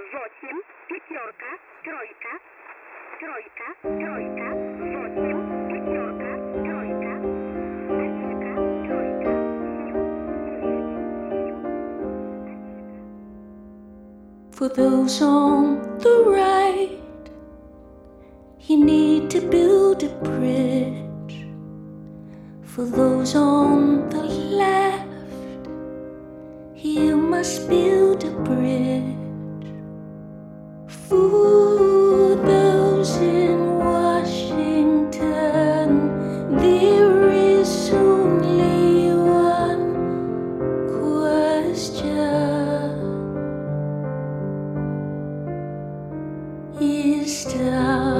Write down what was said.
восемь, пятерка, тройка, тройка, тройка, восемь, пятерка, тройка, одинка, тройка, For those on the right, you need to build a bridge. For those on the left, you must build a bridge. For those in Washington, there is only one question. Is time